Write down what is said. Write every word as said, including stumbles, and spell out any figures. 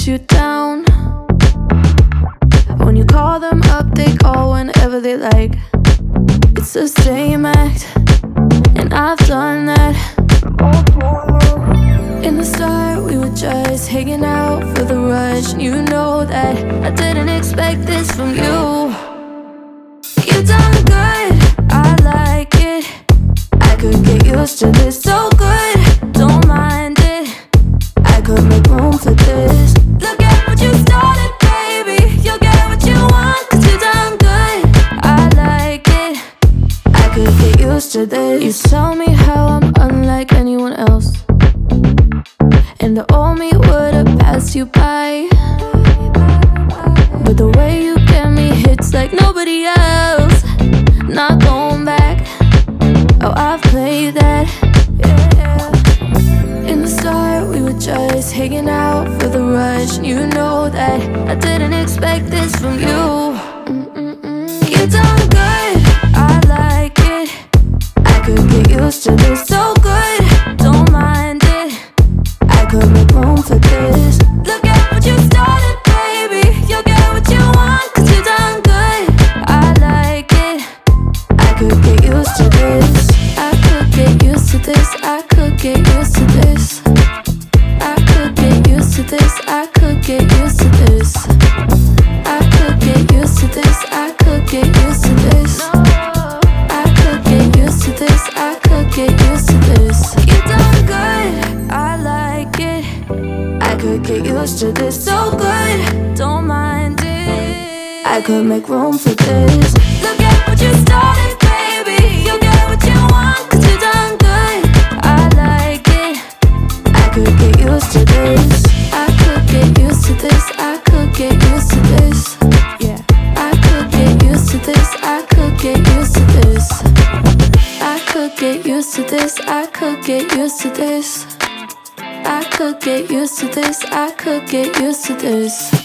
you down. When you call them up, they call whenever they like. It's the same act, and I've done that. In the start, we were just hanging out for the rush, and you know that I didn't expect this from you. You done good, I like it. I could get used to this, so good, don't mind it. I could make room for this. Look at what you started, baby. You'll get what you want, cause you done good, I like it. I could get used to this. You tell me how I'm unlike anyone else, and the old me would've passed you by. But the way you get me hits like nobody else. Not going back, oh, I've played that, yeah. In the start, we were just hanging out for the rush, and you know that I didn't expect this from you. Mm-mm-mm. You done good, I like it. I could get used to this, so good, don't mind it. I could make room for this. Look at what you started, baby. You'll get what you want, cause you done good, I like it. I could get used to this. I could get used to this. I could get used to this. I could get used to this. I could get used to this. I could get used to this. I could get used to this. I could get used to this. I could get used to this. You done good, I like it. I could get used to this, so good, don't mind it. I could make room for this. Look at what you started, baby. You'll get what you want, cause you done good, I like it. I could get used to this. I could get used to this. I could get used to this. Yeah. I could get used to this. I could get used to this. I could get used to this. I could get used to this. I could get used to this. I could get used to this.